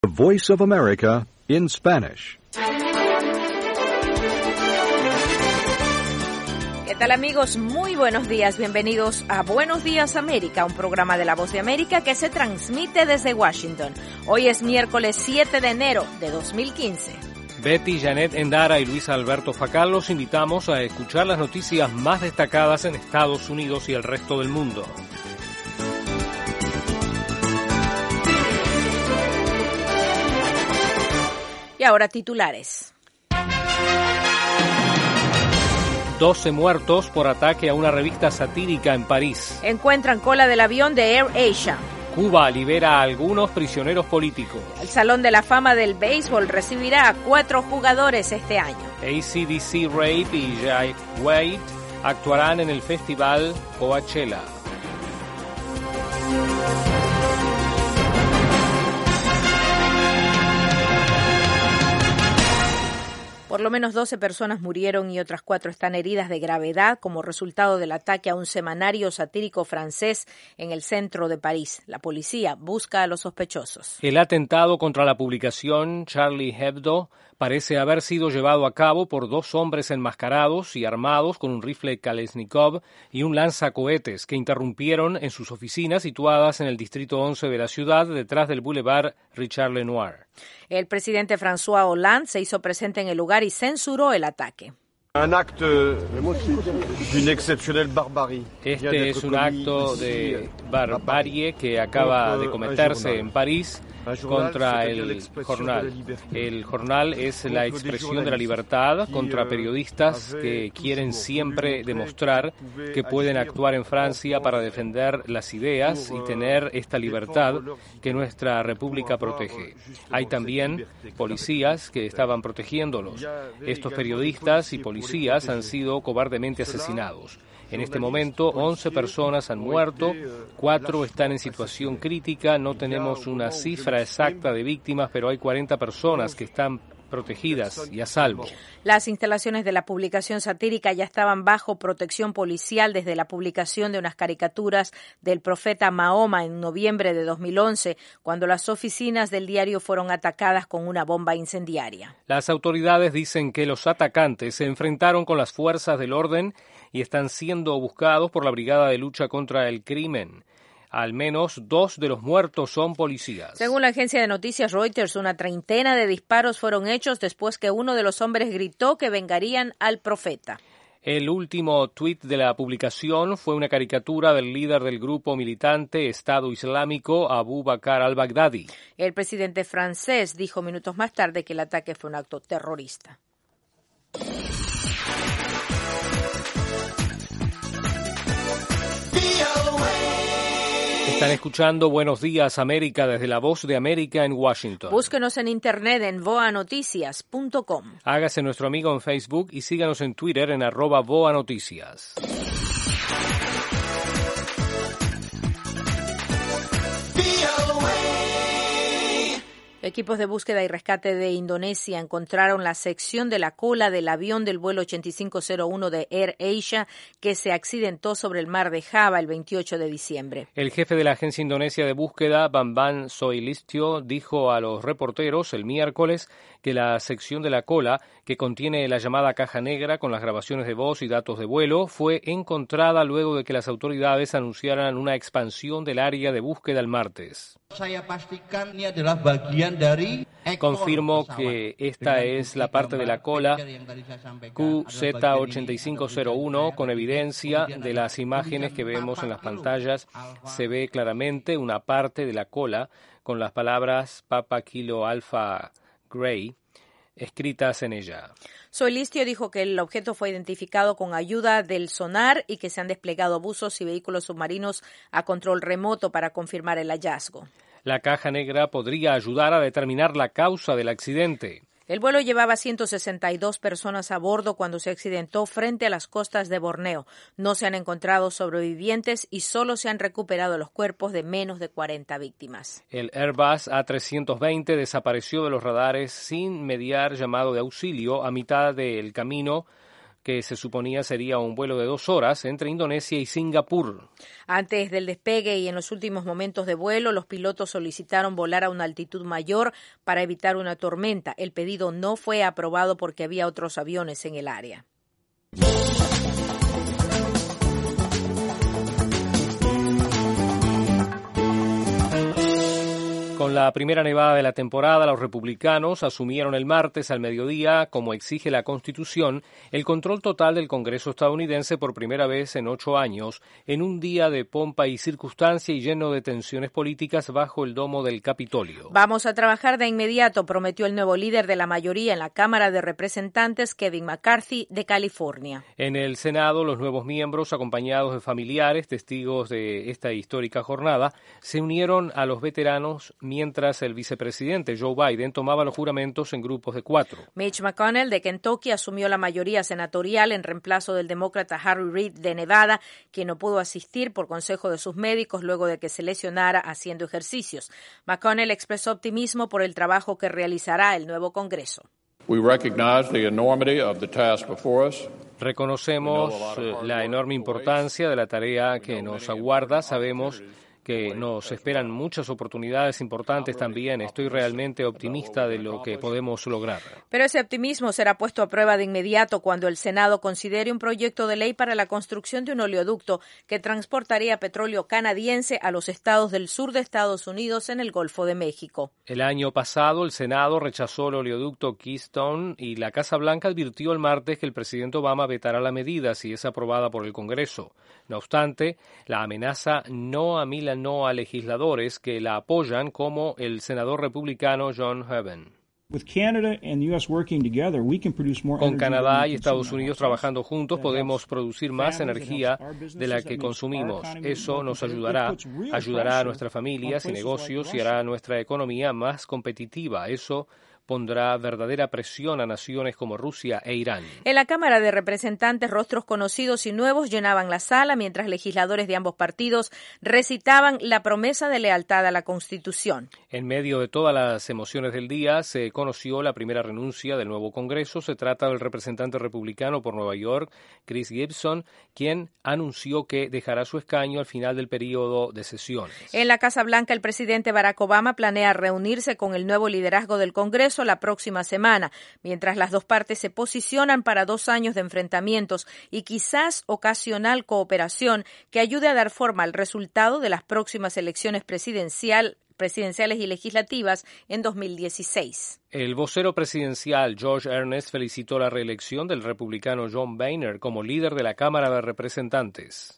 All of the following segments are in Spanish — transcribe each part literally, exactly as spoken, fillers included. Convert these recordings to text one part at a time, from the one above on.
The Voice of America in Spanish. ¿Qué tal, amigos? Muy buenos días. Bienvenidos a Buenos Días América, un programa de La Voz de América que se transmite desde Washington. Hoy es miércoles siete de enero de dos mil quince. Betty, Janet Endara y Luis Alberto Facal los invitamos a escuchar las noticias más destacadas en Estados Unidos y el resto del mundo. Y ahora titulares. doce muertos por ataque a una revista satírica en París. Encuentran cola del avión de Air Asia. Cuba libera a algunos prisioneros políticos. El Salón de la Fama del Béisbol recibirá a cuatro jugadores este año. A C D C Rape y Jai Wade actuarán en el festival Coachella. Por lo menos doce personas murieron y otras cuatro están heridas de gravedad como resultado del ataque a un semanario satírico francés en el centro de París. La policía busca a los sospechosos. El atentado contra la publicación Charlie Hebdo parece haber sido llevado a cabo por dos hombres enmascarados y armados con un rifle Kalashnikov y un lanzacohetes que interrumpieron en sus oficinas situadas en el distrito once de la ciudad, detrás del Boulevard Richard Lenoir. El presidente François Hollande se hizo presente en el lugar y censuró el ataque. Este es un acto de barbarie que acaba de cometerse en París contra el jornal. El jornal es la expresión de la libertad contra periodistas que quieren siempre demostrar que pueden actuar en Francia para defender las ideas y tener esta libertad que nuestra república protege. Hay también policías que estaban protegiéndolos. Estos periodistas y policías han sido cobardemente asesinados. En este momento, once personas han muerto, cuatro están en situación crítica, no tenemos una cifra exacta de víctimas, pero hay cuarenta personas que están protegidas y a salvo. Las instalaciones de la publicación satírica ya estaban bajo protección policial desde la publicación de unas caricaturas del profeta Mahoma en noviembre de dos mil once, cuando las oficinas del diario fueron atacadas con una bomba incendiaria. Las autoridades dicen que los atacantes se enfrentaron con las fuerzas del orden y están siendo buscados por la Brigada de Lucha contra el Crimen. Al menos dos de los muertos son policías. Según la agencia de noticias Reuters, una treintena de disparos fueron hechos después que uno de los hombres gritó que vengarían al profeta. El último tuit de la publicación fue una caricatura del líder del grupo militante Estado Islámico, Abu Bakr al-Baghdadi. El presidente francés dijo minutos más tarde que el ataque fue un acto terrorista. Están escuchando Buenos Días América desde La Voz de América en Washington. Búsquenos en internet en voa noticias punto com. Hágase nuestro amigo en Facebook y síganos en Twitter en arroba voa noticias. Equipos de búsqueda y rescate de Indonesia encontraron la sección de la cola del avión del vuelo ochenta y cinco cero uno de Air Asia que se accidentó sobre el mar de Java el veintiocho de diciembre. El jefe de la agencia indonesia de búsqueda, Bambang Soelistyo, dijo a los reporteros el miércoles que la sección de la cola, que contiene la llamada caja negra con las grabaciones de voz y datos de vuelo, fue encontrada luego de que las autoridades anunciaran una expansión del área de búsqueda el martes. Confirmo que esta es la parte de la cola Q Z ochenta y cinco cero uno con evidencia de las imágenes que vemos en las pantallas. Se ve claramente una parte de la cola con las palabras Papa Kilo Alpha Gray escritas en ella. Soelistyo dijo que el objeto fue identificado con ayuda del sonar y que se han desplegado buzos y vehículos submarinos a control remoto para confirmar el hallazgo. La caja negra podría ayudar a determinar la causa del accidente. El vuelo llevaba ciento sesenta y dos personas a bordo cuando se accidentó frente a las costas de Borneo. No se han encontrado sobrevivientes y solo se han recuperado los cuerpos de menos de cuarenta víctimas. El Airbus A trescientos veinte desapareció de los radares sin mediar llamado de auxilio a mitad del camino que se suponía sería un vuelo de dos horas entre Indonesia y Singapur. Antes del despegue y en los últimos momentos de vuelo, los pilotos solicitaron volar a una altitud mayor para evitar una tormenta. El pedido no fue aprobado porque había otros aviones en el área. Con la primera nevada de la temporada, los republicanos asumieron el martes al mediodía, como exige la Constitución, el control total del Congreso estadounidense por primera vez en ocho años, en un día de pompa y circunstancia y lleno de tensiones políticas bajo el domo del Capitolio. Vamos a trabajar de inmediato, prometió el nuevo líder de la mayoría en la Cámara de Representantes, Kevin McCarthy, de California. En el Senado, los nuevos miembros, acompañados de familiares, testigos de esta histórica jornada, se unieron a los veteranos mientras el vicepresidente Joe Biden tomaba los juramentos en grupos de cuatro. Mitch McConnell de Kentucky asumió la mayoría senatorial en reemplazo del demócrata Harry Reid de Nevada, quien no pudo asistir por consejo de sus médicos luego de que se lesionara haciendo ejercicios. McConnell expresó optimismo por el trabajo que realizará el nuevo Congreso. Reconocemos la enorme importancia de la tarea que nos aguarda. Sabemos que nos esperan muchas oportunidades importantes también. Estoy realmente optimista de lo que podemos lograr. Pero ese optimismo será puesto a prueba de inmediato cuando el Senado considere un proyecto de ley para la construcción de un oleoducto que transportaría petróleo canadiense a los estados del sur de Estados Unidos en el Golfo de México. El año pasado, el Senado rechazó el oleoducto Keystone y la Casa Blanca advirtió el martes que el presidente Obama vetará la medida si es aprobada por el Congreso. No obstante, la amenaza no amilanó a legisladores que la apoyan, como el senador republicano John Hoeven. Con Canadá y Estados Unidos trabajando juntos podemos producir más energía de la que consumimos. Eso nos ayudará, ayudará a nuestras familias y negocios y hará nuestra economía más competitiva. Eso pondrá verdadera presión a naciones como Rusia e Irán. En la Cámara de Representantes, rostros conocidos y nuevos llenaban la sala mientras legisladores de ambos partidos recitaban la promesa de lealtad a la Constitución. En medio de todas las emociones del día, se conoció la primera renuncia del nuevo Congreso. Se trata del representante republicano por Nueva York, Chris Gibson, quien anunció que dejará su escaño al final del periodo de sesiones. En la Casa Blanca, el presidente Barack Obama planea reunirse con el nuevo liderazgo del Congreso la próxima semana, mientras las dos partes se posicionan para dos años de enfrentamientos y quizás ocasional cooperación que ayude a dar forma al resultado de las próximas elecciones presidencial, presidenciales y legislativas en dos mil dieciséis. El vocero presidencial George Ernest felicitó la reelección del republicano John Boehner como líder de la Cámara de Representantes.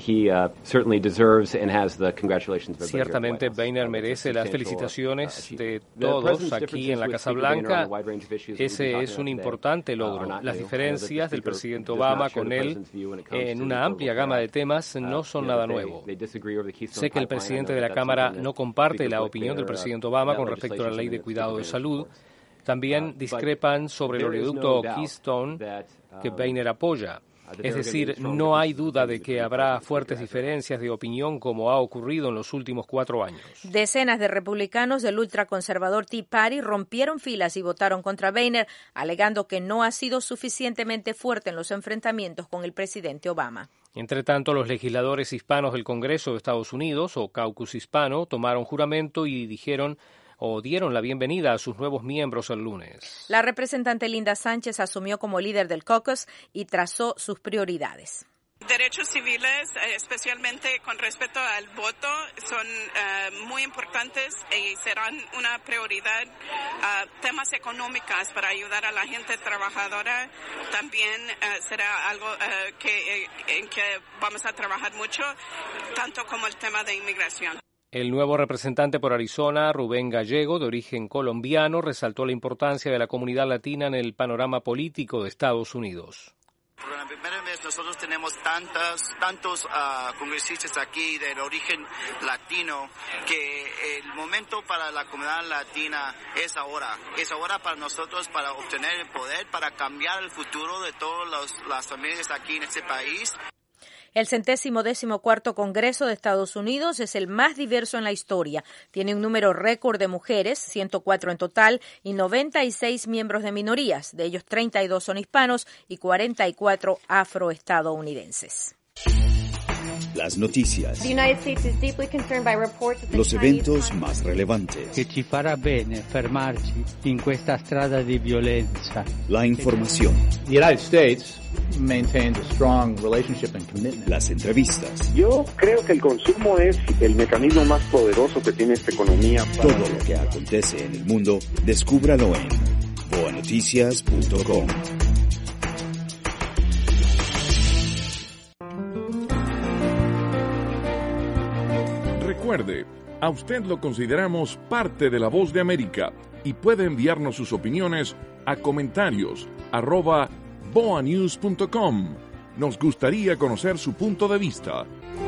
Ciertamente, Boehner merece las felicitaciones de todos aquí en la Casa Blanca. Ese es un importante logro. Las diferencias del presidente Obama con él en una amplia gama de temas no son nada nuevo. Sé que el presidente de la Cámara no comparte la opinión del presidente Obama con respecto a la ley de cuidado de salud. También discrepan sobre el oleoducto Keystone que Boehner apoya. Es decir, no hay duda de que habrá fuertes diferencias de opinión como ha ocurrido en los últimos cuatro años. Decenas de republicanos del ultraconservador Tea Party rompieron filas y votaron contra Boehner, alegando que no ha sido suficientemente fuerte en los enfrentamientos con el presidente Obama. Entre tanto, los legisladores hispanos del Congreso de Estados Unidos, o Caucus Hispano, tomaron juramento y dijeron o dieron la bienvenida a sus nuevos miembros el lunes. La representante Linda Sánchez asumió como líder del caucus y trazó sus prioridades. Derechos civiles, especialmente con respecto al voto, son uh, muy importantes y serán una prioridad. Uh, temas económicos para ayudar a la gente trabajadora también uh, será algo uh, que, en que vamos a trabajar mucho, tanto como el tema de inmigración. El nuevo representante por Arizona, Rubén Gallego, de origen colombiano, resaltó la importancia de la comunidad latina en el panorama político de Estados Unidos. Por la primera vez nosotros tenemos tantas, tantos uh, congresistas aquí del origen latino que el momento para la comunidad latina es ahora. Es ahora para nosotros para obtener el poder, para cambiar el futuro de todas las familias aquí en este país. El centésimo décimo cuarto Congreso de Estados Unidos es el más diverso en la historia. Tiene un número récord de mujeres, ciento cuatro en total, y noventa y seis miembros de minorías. De ellos, treinta y dos son hispanos y cuarenta y cuatro afroestadounidenses. Las noticias. Los eventos más relevantes. Que ci farà bene fermarci in questa strada di violenza. La información. The United States maintains a strong relationship and commitment. Las entrevistas. Yo creo que el consumo es el mecanismo más poderoso que tiene esta economía. Todo lo que acontece en el mundo, descúbralo en boa noticias punto com. Recuerde, a usted lo consideramos parte de la Voz de América y puede enviarnos sus opiniones a comentarios arroba boa news punto com. Nos gustaría conocer su punto de vista.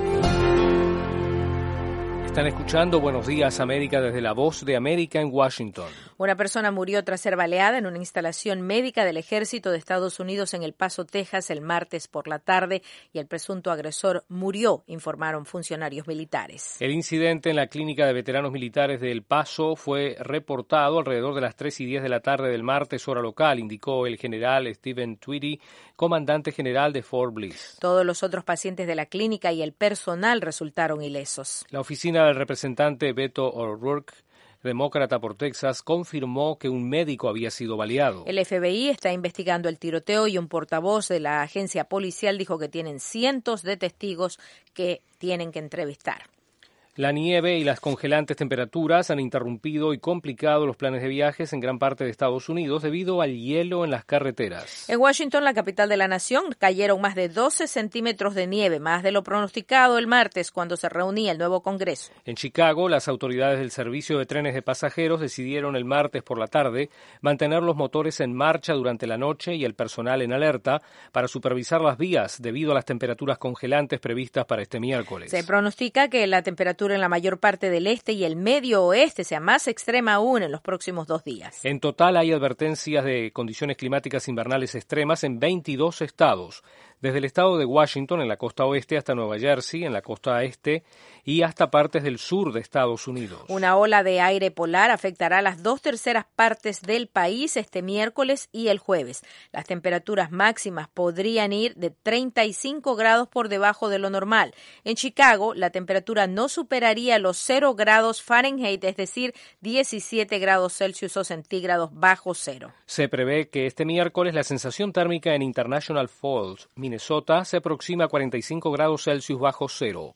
Están escuchando Buenos Días América desde la Voz de América en Washington. Una persona murió tras ser baleada en una instalación médica del Ejército de Estados Unidos en El Paso, Texas, el martes por la tarde, y el presunto agresor murió, informaron funcionarios militares. El incidente en la clínica de veteranos militares de El Paso fue reportado alrededor de las tres y diez de la tarde del martes, hora local, indicó el general Stephen Tweedy, comandante general de Fort Bliss. Todos los otros pacientes de la clínica y el personal resultaron ilesos. La oficina del representante Beto O'Rourke, demócrata por Texas, confirmó que un médico había sido baleado. El F B I está investigando el tiroteo y un portavoz de la agencia policial dijo que tienen cientos de testigos que tienen que entrevistar. La nieve y las congelantes temperaturas han interrumpido y complicado los planes de viajes en gran parte de Estados Unidos debido al hielo en las carreteras. En Washington, la capital de la nación, cayeron más de doce centímetros de nieve, más de lo pronosticado el martes cuando se reunía el nuevo Congreso. En Chicago, las autoridades del servicio de trenes de pasajeros decidieron el martes por la tarde mantener los motores en marcha durante la noche y el personal en alerta para supervisar las vías debido a las temperaturas congelantes previstas para este miércoles. Se pronostica que la temperatura en la mayor parte del este y el medio oeste sea más extrema aún en los próximos dos días. En total hay advertencias de condiciones climáticas invernales extremas en veintidós estados, desde el estado de Washington en la costa oeste hasta Nueva Jersey en la costa este y hasta partes del sur de Estados Unidos. Una ola de aire polar afectará a las dos terceras partes del país este miércoles y el jueves. Las temperaturas máximas podrían ir de treinta y cinco grados por debajo de lo normal. En Chicago, la temperatura no superaría los cero grados Fahrenheit, es decir, diecisiete grados Celsius o centígrados bajo cero. Se prevé que este miércoles la sensación térmica en International Falls, Minnesota, se aproxima a cuarenta y cinco grados Celsius bajo cero.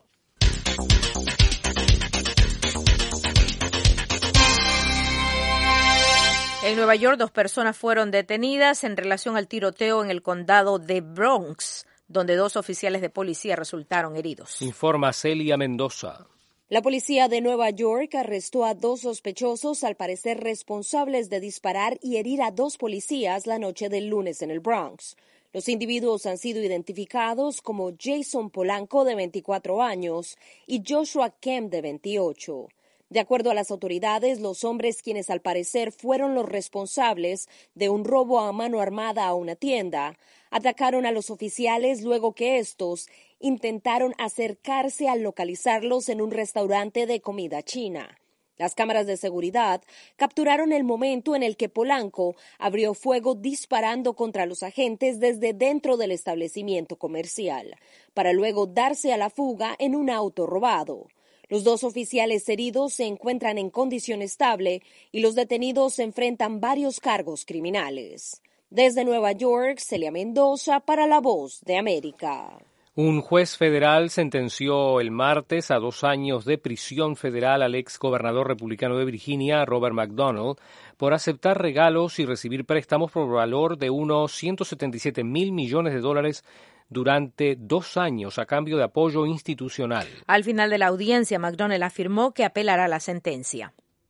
En Nueva York, dos personas fueron detenidas en relación al tiroteo en el condado de Bronx, donde dos oficiales de policía resultaron heridos. Informa Celia Mendoza. La policía de Nueva York arrestó a dos sospechosos, al parecer responsables de disparar y herir a dos policías la noche del lunes en el Bronx. Los individuos han sido identificados como Jason Polanco, de veinticuatro años, y Joshua Kemp, de veintiocho. De acuerdo a las autoridades, los hombres, quienes al parecer fueron los responsables de un robo a mano armada a una tienda, atacaron a los oficiales luego que estos intentaron acercarse al localizarlos en un restaurante de comida china. Las cámaras de seguridad capturaron el momento en el que Polanco abrió fuego disparando contra los agentes desde dentro del establecimiento comercial, para luego darse a la fuga en un auto robado. Los dos oficiales heridos se encuentran en condición estable y los detenidos enfrentan varios cargos criminales. Desde Nueva York, Celia Mendoza para La Voz de América. Un juez federal sentenció el martes a dos años de prisión federal al ex gobernador republicano de Virginia, Robert McDonnell, por aceptar regalos y recibir préstamos por valor de unos ciento setenta y siete mil millones de dólares durante dos años a cambio de apoyo institucional. Al final de la audiencia, McDonnell afirmó que apelará la sentencia.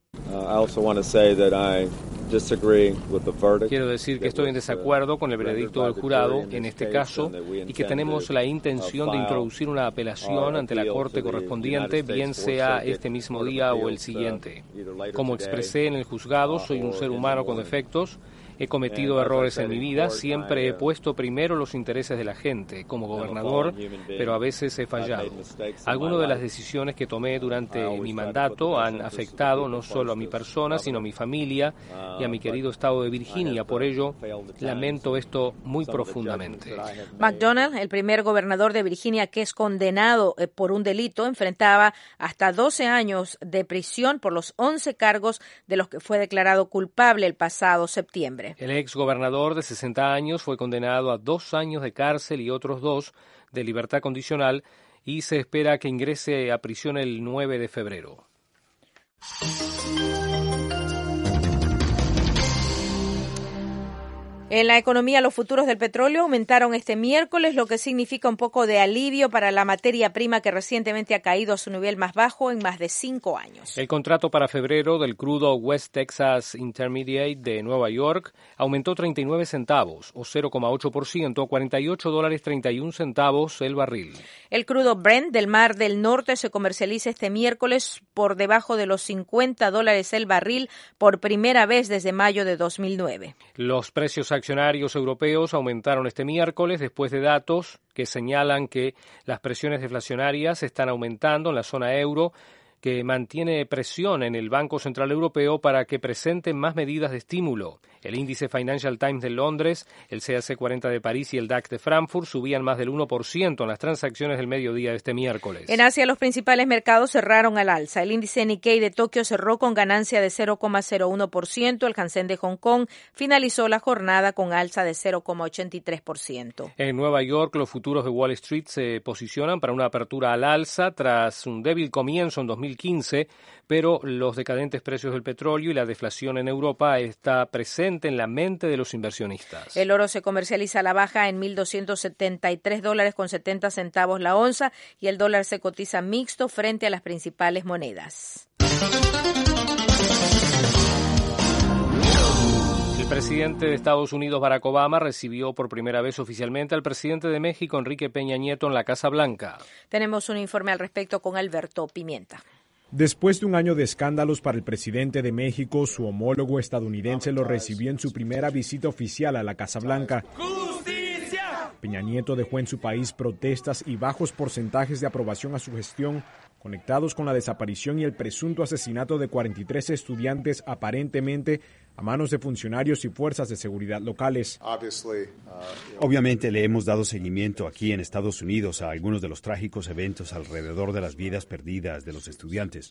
Quiero decir que estoy en desacuerdo con el veredicto del jurado en este caso y que tenemos la intención de introducir una apelación ante la corte correspondiente, bien sea este mismo día o el siguiente. Como expresé en el juzgado, soy un ser humano con defectos He cometido errores en mi vida, siempre he puesto primero los intereses de la gente como gobernador, pero a veces he fallado. Algunas de las decisiones que tomé durante mi mandato han afectado no solo a mi persona, sino a mi familia y a mi querido estado de Virginia. Por ello, lamento esto muy profundamente. McDonnell, el primer gobernador de Virginia que es condenado por un delito, enfrentaba hasta doce años de prisión por los once cargos de los que fue declarado culpable el pasado septiembre. El ex gobernador de sesenta años fue condenado a dos años de cárcel y otros dos de libertad condicional y se espera que ingrese a prisión el nueve de febrero. En la economía, los futuros del petróleo aumentaron este miércoles, lo que significa un poco de alivio para la materia prima que recientemente ha caído a su nivel más bajo en más de cinco años. El contrato para febrero del crudo West Texas Intermediate de Nueva York aumentó treinta y nueve centavos, o cero coma ocho por ciento, a cuarenta y ocho dólares treinta y un centavos el barril. El crudo Brent del Mar del Norte se comercializa este miércoles por debajo de los cincuenta dólares el barril por primera vez desde mayo de dos mil nueve. Los precios accionarios europeos aumentaron este miércoles después de datos que señalan que las presiones deflacionarias están aumentando en la zona euro, que mantiene presión en el Banco Central Europeo para que presenten más medidas de estímulo. El índice Financial Times de Londres, el C A C cuarenta de París y el D A X de Frankfurt subían más del uno por ciento en las transacciones del mediodía de este miércoles. En Asia, los principales mercados cerraron al alza. El índice Nikkei de Tokio cerró con ganancia de cero coma cero uno por ciento. El Hansen de Hong Kong finalizó la jornada con alza de cero coma ochenta y tres por ciento. En Nueva York, los futuros de Wall Street se posicionan para una apertura al alza tras un débil comienzo en dos mil quince, pero los decadentes precios del petróleo y la deflación en Europa está presente en la mente de los inversionistas. El oro se comercializa a la baja en mil doscientos setenta y tres dólares con setenta centavos la onza y el dólar se cotiza mixto frente a las principales monedas. El presidente de Estados Unidos, Barack Obama, recibió por primera vez oficialmente al presidente de México, Enrique Peña Nieto, en la Casa Blanca. Tenemos un informe al respecto con Alberto Pimienta. Después de un año de escándalos para el presidente de México, su homólogo estadounidense lo recibió en su primera visita oficial a la Casa Blanca. ¡Justicia! Peña Nieto dejó en su país protestas y bajos porcentajes de aprobación a su gestión, conectados con la desaparición y el presunto asesinato de cuarenta y tres estudiantes aparentemente a manos de funcionarios y fuerzas de seguridad locales. Obviamente le hemos dado seguimiento aquí en Estados Unidos a algunos de los trágicos eventos alrededor de las vidas perdidas de los estudiantes.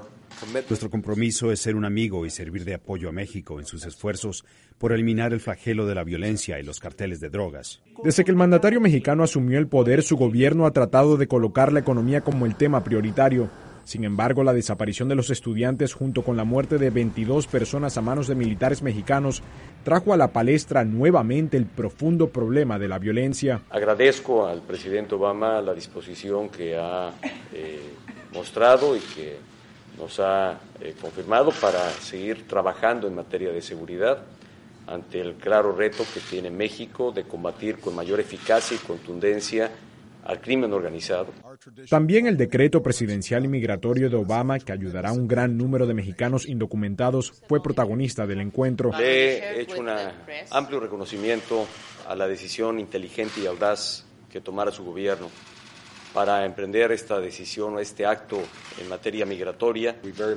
Nuestro compromiso es ser un amigo y servir de apoyo a México en sus esfuerzos por eliminar el flagelo de la violencia y los carteles de drogas. Desde que el mandatario mexicano asumió el poder, su gobierno ha tratado de colocar la economía como el tema prioritario. Sin embargo, la desaparición de los estudiantes junto con la muerte de veintidós personas a manos de militares mexicanos trajo a la palestra nuevamente el profundo problema de la violencia. Agradezco al presidente Obama la disposición que ha eh, mostrado y que nos ha eh, confirmado para seguir trabajando en materia de seguridad ante el claro reto que tiene México de combatir con mayor eficacia y contundencia al crimen organizado. También el decreto presidencial y migratorio de Obama, que ayudará a un gran número de mexicanos indocumentados, fue protagonista del encuentro. Le he hecho un amplio reconocimiento a la decisión inteligente y audaz que tomara su gobierno para emprender esta decisión o este acto en materia migratoria.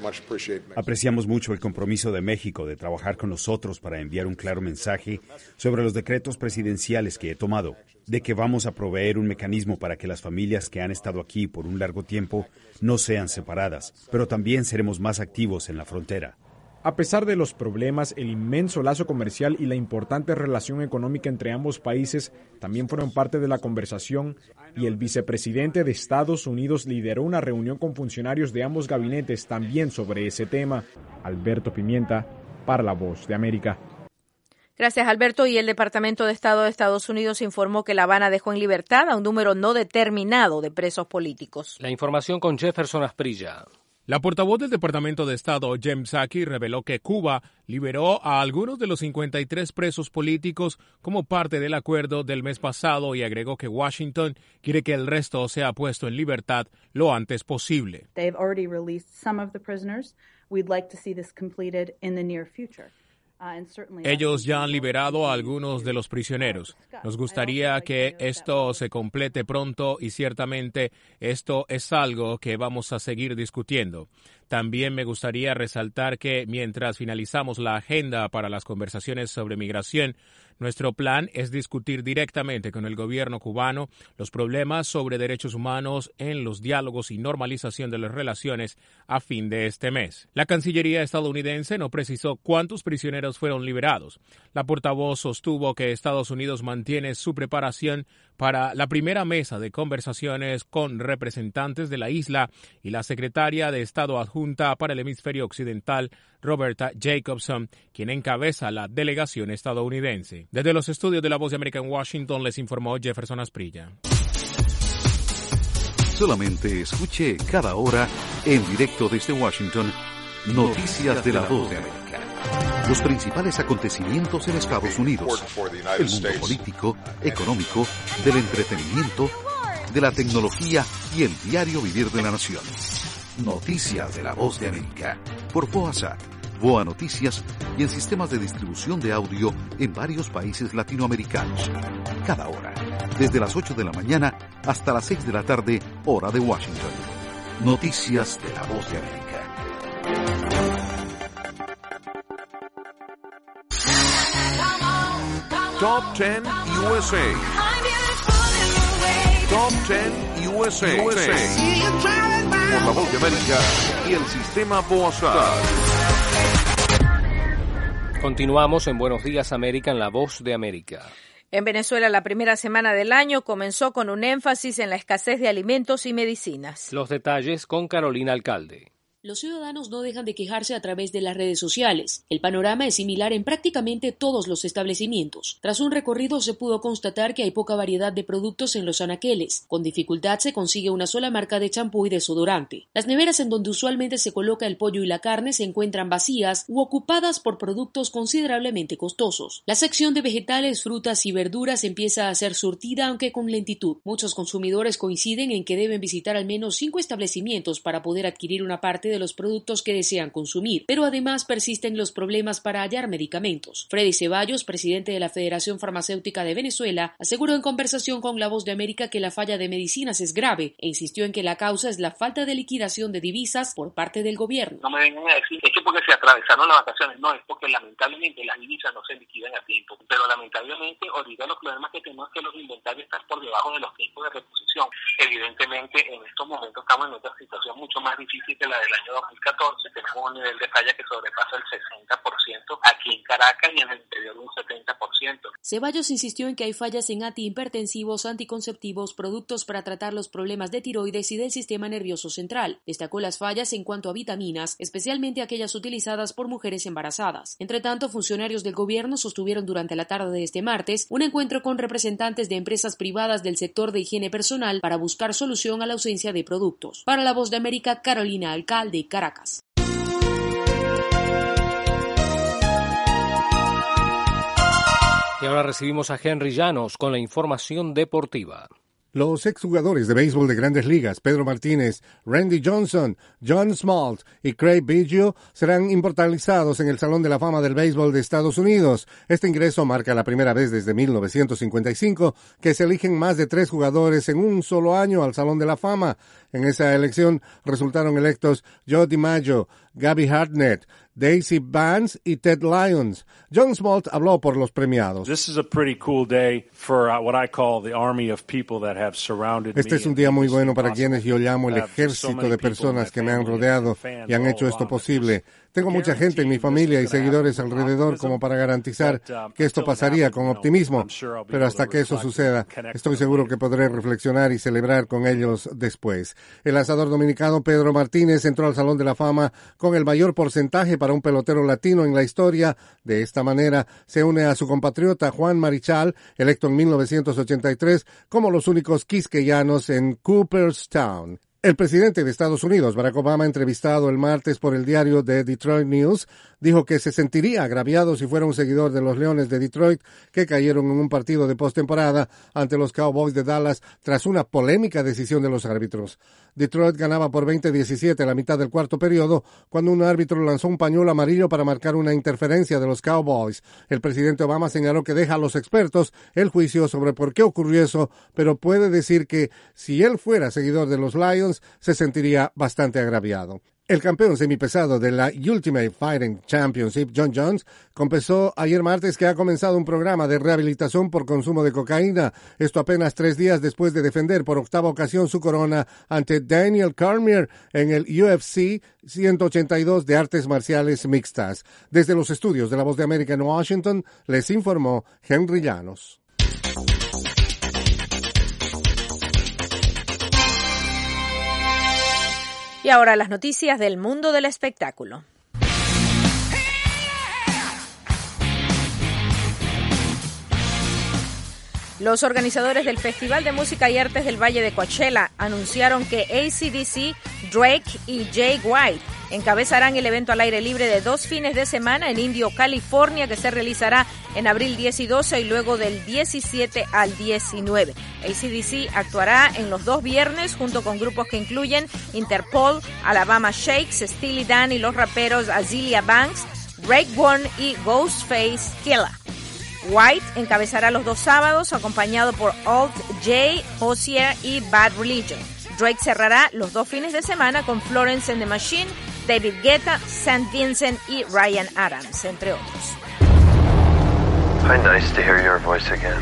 Apreciamos mucho el compromiso de México de trabajar con nosotros para enviar un claro mensaje sobre los decretos presidenciales que he tomado, de que vamos a proveer un mecanismo para que las familias que han estado aquí por un largo tiempo no sean separadas, pero también seremos más activos en la frontera. A pesar de los problemas, el inmenso lazo comercial y la importante relación económica entre ambos países también fueron parte de la conversación y el vicepresidente de Estados Unidos lideró una reunión con funcionarios de ambos gabinetes también sobre ese tema. Alberto Pimienta, para La Voz de América. Gracias, Alberto. Y el Departamento de Estado de Estados Unidos informó que La Habana dejó en libertad a un número no determinado de presos políticos. La información con Jefferson Asprilla. La portavoz del Departamento de Estado, Jem Psaki, reveló que Cuba liberó a algunos de los cincuenta y tres presos políticos como parte del acuerdo del mes pasado y agregó que Washington quiere que el resto sea puesto en libertad lo antes posible. They've already released some of the prisoners. We'd like to see this completed in the near future. Ellos ya han liberado a algunos de los prisioneros. Nos gustaría que esto se complete pronto y ciertamente esto es algo que vamos a seguir discutiendo. También me gustaría resaltar que mientras finalizamos la agenda para las conversaciones sobre migración, nuestro plan es discutir directamente con el gobierno cubano los problemas sobre derechos humanos en los diálogos y normalización de las relaciones a fin de este mes. La Cancillería estadounidense no precisó cuántos prisioneros fueron liberados. La portavoz sostuvo que Estados Unidos mantiene su preparación para la primera mesa de conversaciones con representantes de la isla y la secretaria de Estado adjunta para el hemisferio occidental, Roberta Jacobson, quien encabeza la delegación estadounidense. Desde los estudios de La Voz de América en Washington les informó Jefferson Asprilla. Solamente escuche cada hora en directo desde Washington Noticias de La Voz de América. Los principales acontecimientos en Estados Unidos, el mundo político, económico, del entretenimiento, de la tecnología y el diario vivir de la nación. Noticias de La Voz de América, por VOASat, VOA Noticias y en sistemas de distribución de audio en varios países latinoamericanos. Cada hora, desde las ocho de la mañana hasta las seis de la tarde, hora de Washington. Noticias de La Voz de América. Top ten U S A. Top ten U S A. U S A. Por La Voz de América y el sistema VOASat. Continuamos en Buenos Días América en La Voz de América. En Venezuela, la primera semana del año comenzó con un énfasis en la escasez de alimentos y medicinas. Los detalles con Carolina Alcalde. Los ciudadanos no dejan de quejarse a través de las redes sociales. El panorama es similar en prácticamente todos los establecimientos. Tras un recorrido se pudo constatar que hay poca variedad de productos en los anaqueles. Con dificultad se consigue una sola marca de champú y desodorante. Las neveras en donde usualmente se coloca el pollo y la carne se encuentran vacías u ocupadas por productos considerablemente costosos. La sección de vegetales, frutas y verduras empieza a ser surtida, aunque con lentitud. Muchos consumidores coinciden en que deben visitar al menos cinco establecimientos para poder adquirir una parte de los productos que desean consumir, pero además persisten los problemas para hallar medicamentos. Freddy Ceballos, presidente de la Federación Farmacéutica de Venezuela, aseguró en conversación con La Voz de América que la falla de medicinas es grave e insistió en que la causa es la falta de liquidación de divisas por parte del gobierno. No me vengan a decir, es que porque se atravesaron las vacaciones, no, es porque lamentablemente las divisas no se liquidan a tiempo, pero lamentablemente ahorita los problemas que tenemos es que los inventarios están por debajo de los tiempos de reposición. Evidentemente en estos momentos estamos en otra situación mucho más difícil que la del año dos mil catorce, tenemos un nivel de falla que sobrepasa el sesenta por ciento aquí en Caracas y en el interior un setenta por ciento. Ceballos insistió en que hay fallas en antihipertensivos, anticonceptivos, productos para tratar los problemas de tiroides y del sistema nervioso central. Destacó las fallas en cuanto a vitaminas, especialmente aquellas utilizadas por mujeres embarazadas. Entre tanto, funcionarios del gobierno sostuvieron durante la tarde de este martes un encuentro con representantes de empresas privadas del sector de higiene personal para buscar solución a la ausencia de productos. Para La Voz de América, Carolina Alcalde, Caracas. Y ahora recibimos a Henry Llanos con la información deportiva. Los exjugadores de béisbol de Grandes Ligas, Pedro Martínez, Randy Johnson, John Smalt y Craig Biggio, serán inmortalizados en el Salón de la Fama del Béisbol de Estados Unidos. Este ingreso marca la primera vez desde mil novecientos cincuenta y cinco que se eligen más de tres jugadores en un solo año al Salón de la Fama. En esa elección resultaron electos Joe DiMaggio, Gabby Hartnett, Daisy Vance y Ted Lyons. John Smalt habló por los premiados. Este es un día muy bueno para quienes yo llamo el ejército de personas que me han rodeado y han hecho esto posible. Tengo mucha gente en mi familia y seguidores alrededor como para garantizar que esto pasaría con optimismo, pero hasta que eso suceda, estoy seguro que podré reflexionar y celebrar con ellos después. El lanzador dominicano Pedro Martínez entró al Salón de la Fama con el mayor porcentaje para un pelotero latino en la historia. De esta manera se une a su compatriota Juan Marichal, electo en mil novecientos ochenta y tres como los únicos quisqueyanos en Cooperstown. El presidente de Estados Unidos, Barack Obama, entrevistado el martes por el diario The Detroit News, dijo que se sentiría agraviado si fuera un seguidor de los Leones de Detroit que cayeron en un partido de postemporada ante los Cowboys de Dallas tras una polémica decisión de los árbitros. Detroit ganaba por veinte a diecisiete a la mitad del cuarto periodo cuando un árbitro lanzó un pañuelo amarillo para marcar una interferencia de los Cowboys. El presidente Obama señaló que deja a los expertos el juicio sobre por qué ocurrió eso, pero puede decir que si él fuera seguidor de los Lions, se sentiría bastante agraviado. El campeón semipesado de la Ultimate Fighting Championship, Jon Jones, confesó ayer martes que ha comenzado un programa de rehabilitación por consumo de cocaína, esto apenas tres días después de defender por octava ocasión su corona ante Daniel Cormier en el U F C ciento ochenta y dos de artes marciales mixtas. Desde los estudios de La Voz de América en Washington, les informó Henry Llanos. Y ahora las noticias del mundo del espectáculo. Los organizadores del Festival de Música y Artes del Valle de Coachella anunciaron que A C D C, Drake y Jay White encabezarán el evento al aire libre de dos fines de semana en Indio, California, que se realizará en abril diez y doce y luego del diecisiete al diecinueve. A C D C actuará en los dos viernes junto con grupos que incluyen Interpol, Alabama Shakes, Steely Dan y los raperos Azealia Banks, Drake One y Ghostface Killah. White encabezará los dos sábados acompañado por Alt J, Hozier y Bad Religion. Drake cerrará los dos fines de semana con Florence and the Machine, David Guetta, Saint Vincent y Ryan Adams, entre otros. How nice to hear your voice again.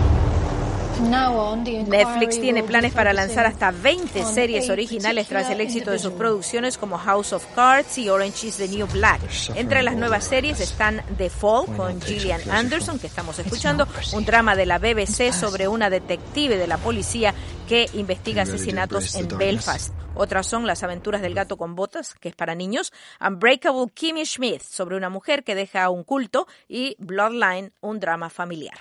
Netflix tiene planes para lanzar hasta veinte series originales tras el éxito de sus producciones como House of Cards y Orange is the New Black. Entre las nuevas series están The Fall con Gillian Anderson, que estamos escuchando, un drama de la B B C sobre una detective de la policía que investiga asesinatos en Belfast. Otras son Las aventuras del gato con botas, que es para niños, Unbreakable Kimmy Schmidt, sobre una mujer que deja un culto, y Bloodline, un drama familiar.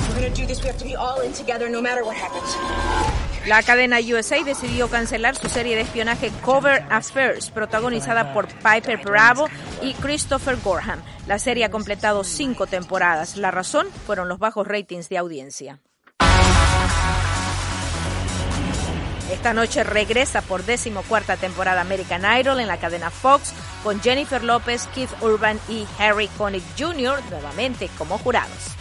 La cadena U S A decidió cancelar su serie de espionaje Covert Affairs, protagonizada por Piper Bravo y Christopher Gorham. La serie ha completado cinco temporadas. La razón fueron los bajos ratings de audiencia. Esta noche regresa por decimocuarta temporada American Idol en la cadena Fox con Jennifer López, Keith Urban y Harry Connick junior nuevamente como jurados.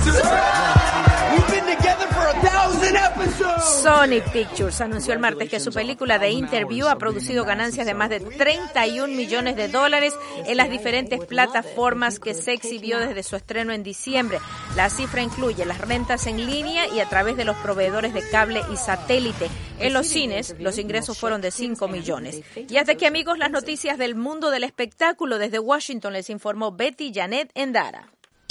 Sony Pictures anunció el martes que su película The Interview ha producido ganancias de más de treinta y un millones de dólares en las diferentes plataformas que se exhibió desde su estreno en diciembre. La cifra incluye las rentas en línea y a través de los proveedores de cable y satélite. En los cines, los ingresos fueron de cinco millones. Y hasta aquí, amigos, las noticias del mundo del espectáculo. Desde Washington les informó Betty Janet Endara.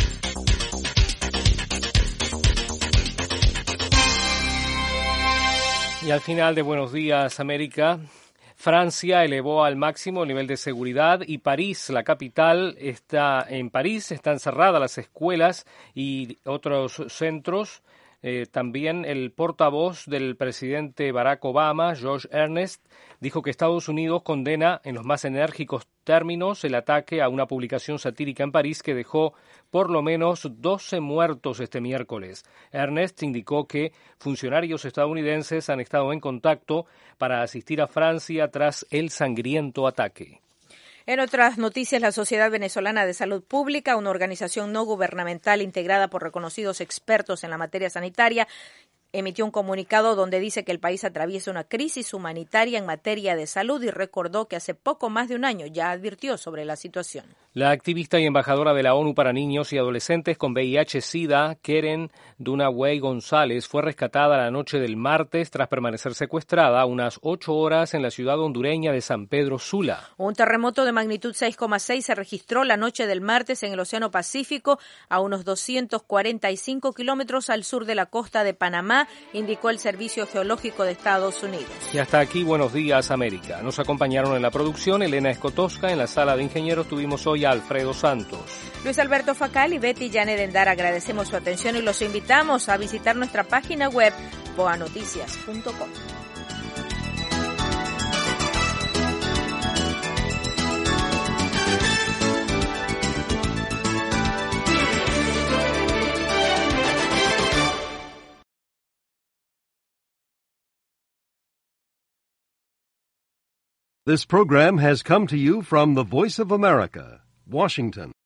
Y al final de Buenos Días, América, Francia elevó al máximo el nivel de seguridad y París, la capital, está en París, están cerradas las escuelas y otros centros. Eh, también el portavoz del presidente Barack Obama, Josh Earnest, dijo que Estados Unidos condena en los más enérgicos términos el ataque a una publicación satírica en París que dejó por lo menos doce muertos este miércoles. Earnest indicó que funcionarios estadounidenses han estado en contacto para asistir a Francia tras el sangriento ataque. En otras noticias, la Sociedad Venezolana de Salud Pública, una organización no gubernamental integrada por reconocidos expertos en la materia sanitaria, emitió un comunicado donde dice que el país atraviesa una crisis humanitaria en materia de salud y recordó que hace poco más de un año ya advirtió sobre la situación. La activista y embajadora de la ONU para niños y adolescentes con V I H-Sida, Keren Dunaway González, fue rescatada la noche del martes tras permanecer secuestrada unas ocho horas en la ciudad hondureña de San Pedro Sula. Un terremoto de magnitud seis coma seis se registró la noche del martes en el Océano Pacífico, a unos doscientos cuarenta y cinco kilómetros al sur de la costa de Panamá, indicó el Servicio Geológico de Estados Unidos. Y hasta aquí, Buenos Días, América. Nos acompañaron en la producción Elena Escotosca, en la sala de ingenieros tuvimos hoy a Alfredo Santos. Luis Alberto Facal y Betty Janet Endara, agradecemos su atención y los invitamos a visitar nuestra página web boa noticias punto com. This program has come to you from the Voice of America, Washington.